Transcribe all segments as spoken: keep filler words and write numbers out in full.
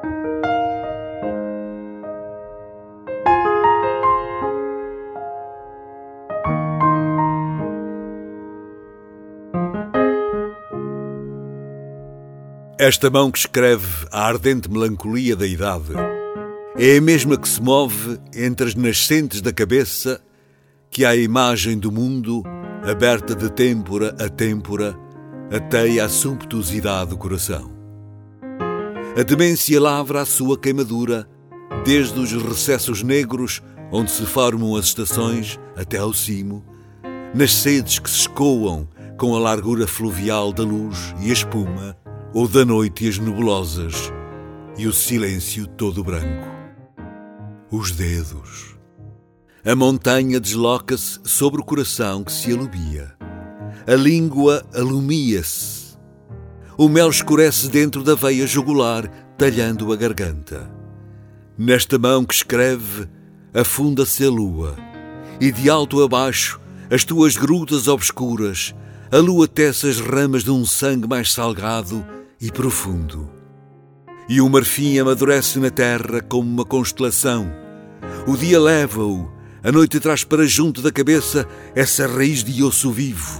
Esta mão que escreve a ardente melancolia da idade é a mesma que se move entre as nascentes da cabeça que a imagem do mundo, aberta de têmpora a têmpora, ateia a sumptuosidade do coração. A demência lavra a sua queimadura desde os recessos negros onde se formam as estações até ao cimo, nas sedes que se escoam com a largura fluvial da luz e a espuma, ou da noite e as nebulosas, e o silêncio todo branco. Os dedos. A montanha desloca-se sobre o coração que se alubia. A língua alumia-se. O mel escurece dentro da veia jugular, talhando a garganta. Nesta mão que escreve, afunda-se a lua, e de alto a baixo, as tuas grutas obscuras, a lua tece as ramas de um sangue mais salgado e profundo. E o marfim amadurece na terra como uma constelação. O dia leva-o, a noite traz para junto da cabeça essa raiz de osso vivo.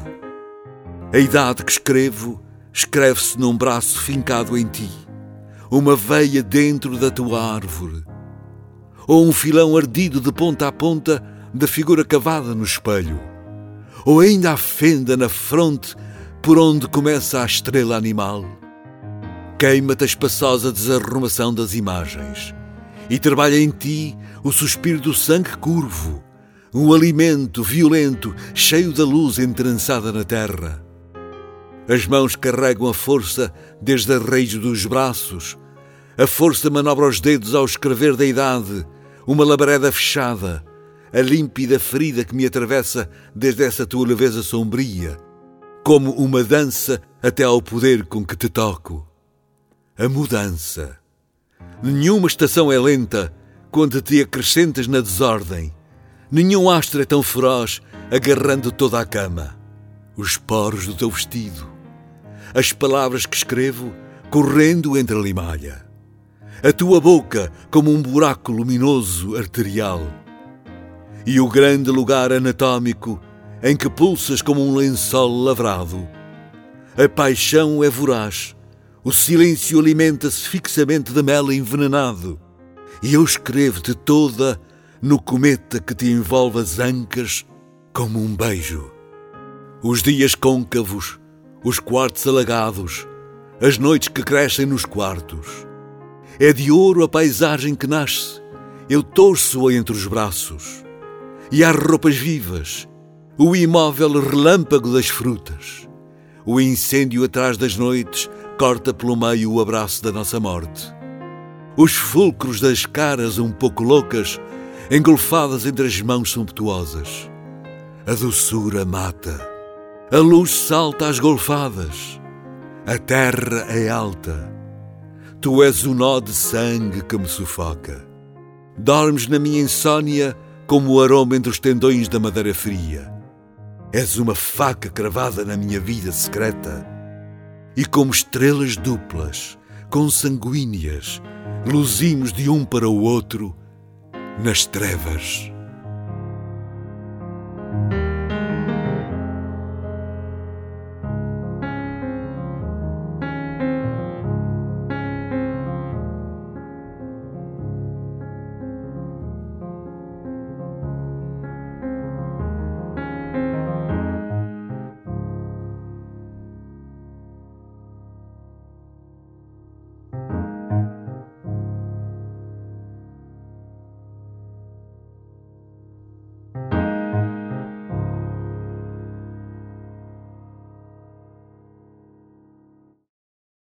A idade que escrevo, escreve-se num braço fincado em ti, uma veia dentro da tua árvore, ou um filão ardido de ponta a ponta da figura cavada no espelho, ou ainda a fenda na fronte por onde começa a estrela animal. Queima-te a espaçosa desarrumação das imagens e trabalha em ti o suspiro do sangue curvo, um alimento violento cheio da luz entrançada na terra. As mãos carregam a força desde a raiz dos braços, a força manobra os dedos ao escrever da idade, uma labareda fechada, a límpida ferida que me atravessa desde essa tua leveza sombria, como uma dança até ao poder com que te toco. A mudança. Nenhuma estação é lenta quando te acrescentas na desordem. Nenhum astro é tão feroz agarrando toda a cama. Os poros do teu vestido. As palavras que escrevo correndo entre a limalha. A tua boca como um buraco luminoso arterial. E o grande lugar anatómico em que pulsas como um lençol lavrado. A paixão é voraz. O silêncio alimenta-se fixamente de mel envenenado, e eu escrevo-te toda no cometa que te envolve as ancas como um beijo. Os dias côncavos, os quartos alagados, as noites que crescem nos quartos. É de ouro a paisagem que nasce, eu torço-a entre os braços. E há roupas vivas, o imóvel relâmpago das frutas, o incêndio atrás das noites corta pelo meio o abraço da nossa morte. Os fulcros das caras um pouco loucas, engolfadas entre as mãos sumptuosas. A doçura mata. A luz salta às golfadas. A terra é alta. Tu és o nó de sangue que me sufoca. Dormes na minha insônia como o aroma entre os tendões da madeira fria. És uma faca cravada na minha vida secreta. E como estrelas duplas, consanguíneas, luzimos de um para o outro nas trevas.